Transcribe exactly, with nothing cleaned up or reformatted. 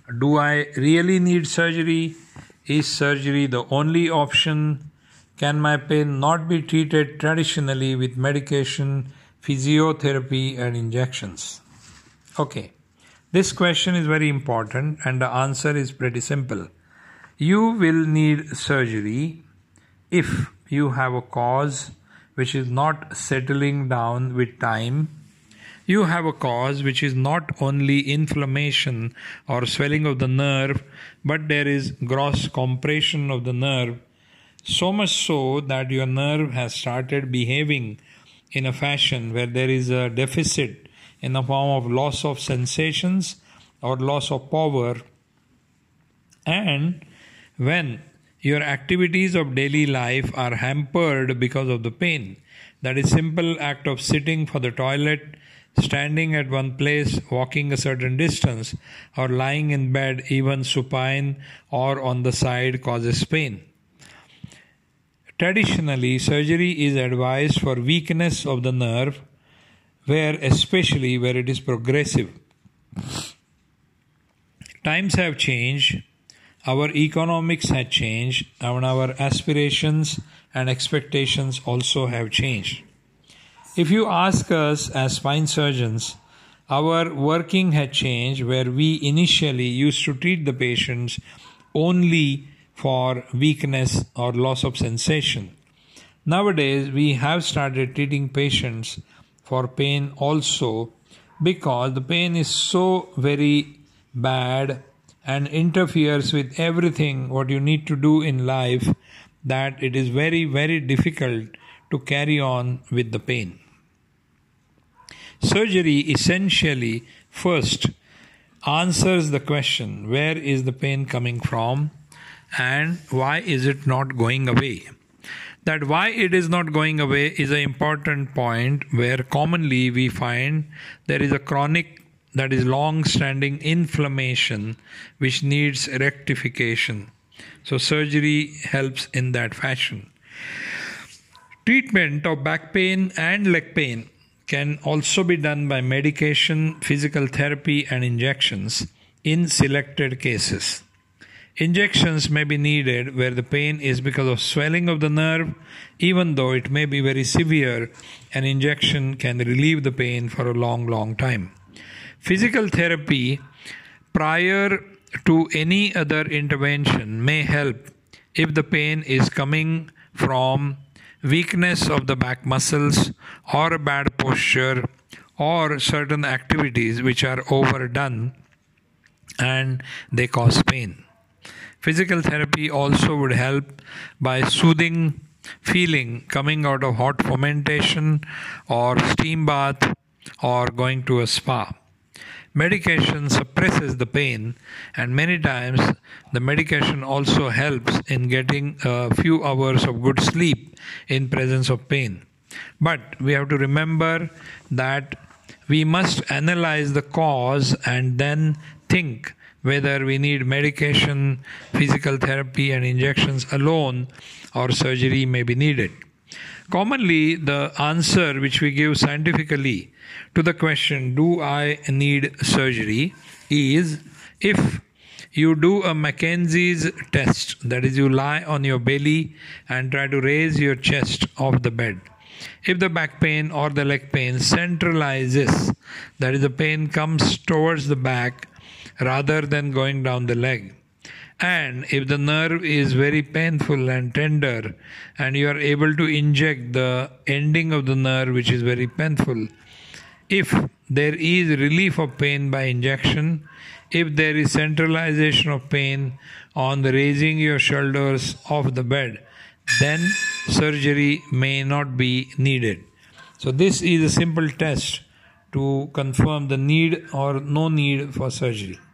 Do I really need surgery? Is surgery the only option? Can my pain not be treated traditionally with medication, physiotherapy, and injections? Okay, this question is very important and the answer is pretty simple. You will need surgery if you have a cause which is not settling down with time. You have a cause which is not only inflammation or swelling of the nerve, but there is gross compression of the nerve, so much so that your nerve has started behaving in a fashion where there is a deficit in the form of loss of sensations or loss of power. And when your activities of daily life are hampered because of the pain, that is simple act of sitting for the toilet, standing at one place, walking a certain distance, or lying in bed, even supine or on the side, causes pain. Traditionally, surgery is advised for weakness of the nerve, where especially where it is progressive. Times have changed, our economics have changed, and our aspirations and expectations also have changed. If you ask us as spine surgeons, our working had changed, where we initially used to treat the patients only for weakness or loss of sensation. Nowadays, we have started treating patients for pain also, because the pain is so very bad and interferes with everything what you need to do in life that it is very, very difficult to carry on with the pain. Surgery essentially first answers the question, where is the pain coming from and why is it not going away? That why it is not going away is an important point, where commonly we find there is a chronic, that is long-standing inflammation which needs rectification. So surgery helps in that fashion. Treatment of back pain and leg pain can also be done by medication, physical therapy, and injections in selected cases. Injections may be needed where the pain is because of swelling of the nerve. Even though it may be very severe, an injection can relieve the pain for a long, long time. Physical therapy prior to any other intervention may help if the pain is coming from weakness of the back muscles or a bad posture or certain activities which are overdone and they cause pain. Physical therapy also would help by soothing feeling coming out of hot fomentation or steam bath or going to a spa. Medication suppresses the pain, and many times the medication also helps in getting a few hours of good sleep in presence of pain. But we have to remember that we must analyze the cause and then think whether we need medication, physical therapy and injections alone, or surgery may be needed. Commonly, the answer which we give scientifically to the question, do I need surgery, is if you do a Mackenzie's test, that is, you lie on your belly and try to raise your chest off the bed. If the back pain or the leg pain centralizes, that is, the pain comes towards the back rather than going down the leg, and if the nerve is very painful and tender and you are able to inject the ending of the nerve which is very painful, if there is relief of pain by injection, if there is centralization of pain on the raising your shoulders off the bed, then surgery may not be needed. So this is a simple test to confirm the need or no need for surgery.